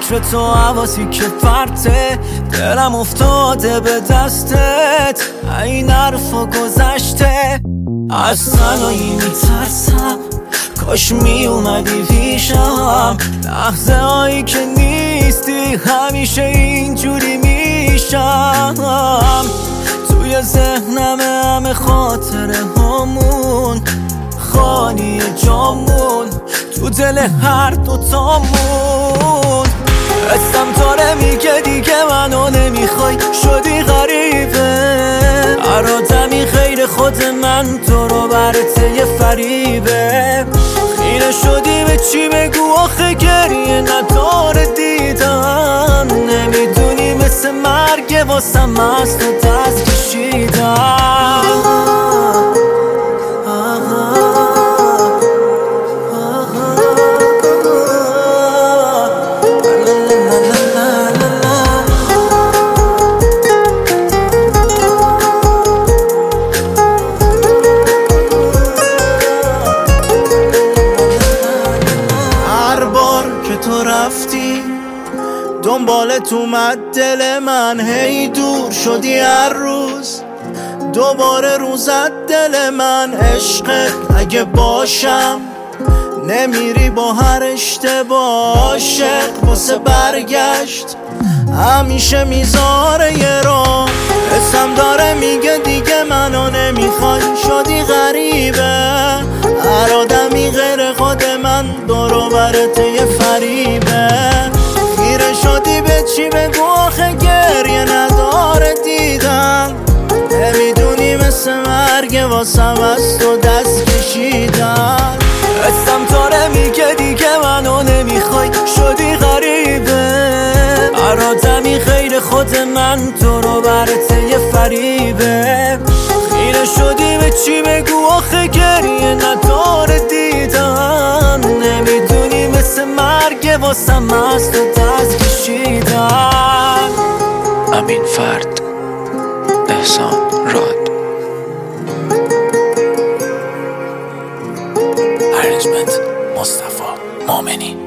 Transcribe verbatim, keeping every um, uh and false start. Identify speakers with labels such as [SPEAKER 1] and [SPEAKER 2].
[SPEAKER 1] فکر تو حواسی که فرته، دلم افتاده به دستت، این حرفا گذشته. از تنهایی میترسم، کاش می اومدی پیشم. لحظه هایی که نیستی همیشه اینجوری میشم. توی ذهنم همه خاطره همون، خالی جامون تو دل هر دوتامون. حسم داره میگه دیگه منو نمیخوای، شدی غریبه. هر آدمی غیر خود من تو رو برات یه فریبه. خیره شدی به چی بگو آخه گریه نداره دیدن. نمیدونی مثل مرگ واسم از تو دست کشیدن. تو رفتی دنبالت اومد دل من، هی دور شدی هر روز دوباره روزت دل من. عشقت اگه باشم نمیری با هر اشتباه، عاشق واسه برگشت همیشه میذاره یه راه. حسم داره میگه دیگه منو نمیخوای، شدی غریبه. هر آدمی غیر خود من دورو برات یه فریبه. خیره شدی به چی بگو آخه گریه نداره دیدن. نمیدونی مثل مرگ واسم از تو دست کشیدن. حسم داره میگه دیگه منو نمیخوای، شدی غریبه. هر آدمی غیر خود من تو رو برات یه فریبه. خیره شدی به چی بگو آخه گریه نداره دیدن. نمیدونی مثل مرگ واسم از تو دست کشیدن.
[SPEAKER 2] امین فرد، احسان راد. ارنجمنت مصطفی مومنی.